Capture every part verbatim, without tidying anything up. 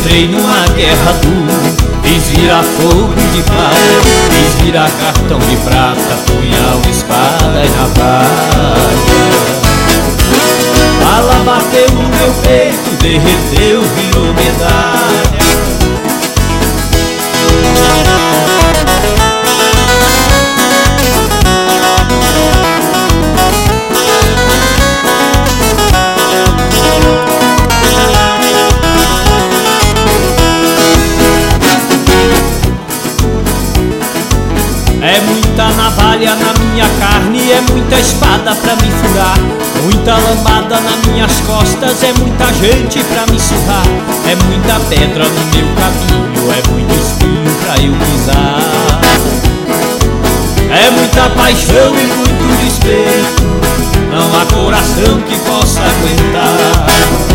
Entrei numa guerra dura, fiz virar fogo de palha, fiz virar cartão de prata, punhal, espada e navalha. Bala bateu no meu peito, derreteu, virou medalha. É muita navalha na minha carne, é muita espada pra me furar, muita lambada nas minhas costas, é muita gente pra me surrar, é muita pedra no meu caminho, é muito espinho pra eu pisar, é muita paixão e muito respeito, não há coração que possa aguentar.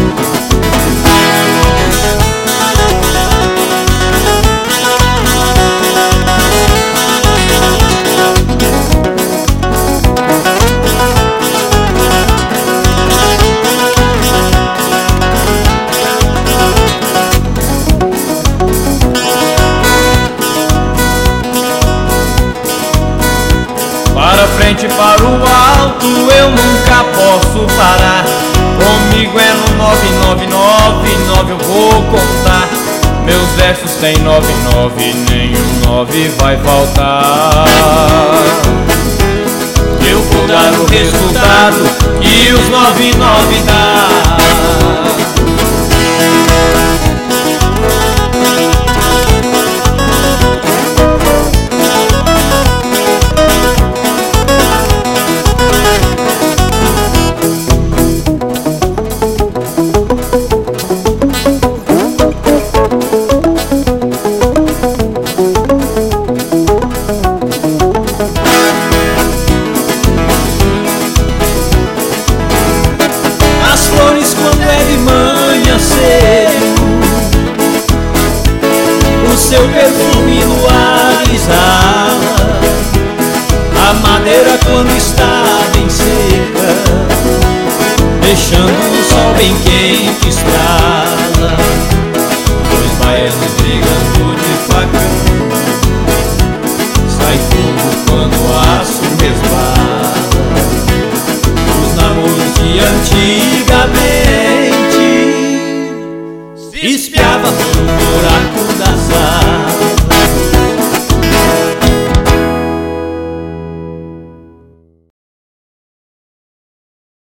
Para frente, para o alto, eu nunca posso parar. Comigo é no nove nove nove nove eu vou contar. Meus versos tem nove nove, nenhum nove vai faltar. Eu vou dar o resultado que os nove nove dá. O seu perfume no ar exala, a madeira quando está bem seca, deixando o sol bem quente estrala. Dois baianos brigando de facão, sai fogo quando o aço resbala. Os namoros de antigamente se espiava tudo.